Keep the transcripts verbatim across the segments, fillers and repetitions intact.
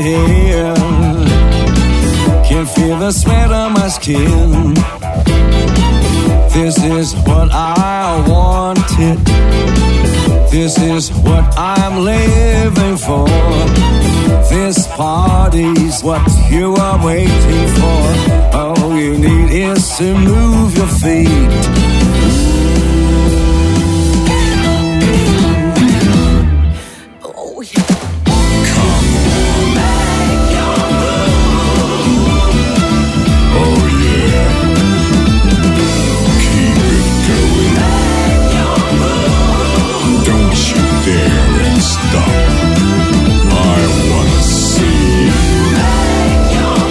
here. Can feel the sweat on my skin. This is what I wanted. This is what I'm living for. This party's what you are waiting for. All you need is to move your feet. Oh, yeah. Come on, make your move. Oh yeah. Keep it going. Make your move. Don't you dare and stop. I wanna see you. Make your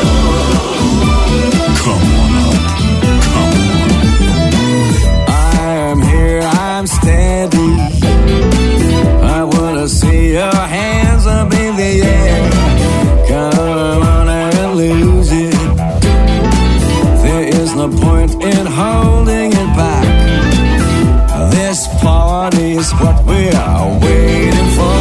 move. Come on up. Come on. I am here, I'm steady. I wanna see your hands up in the air. Come on and lose it. There is no point in holding it back. This party is what we are waiting for.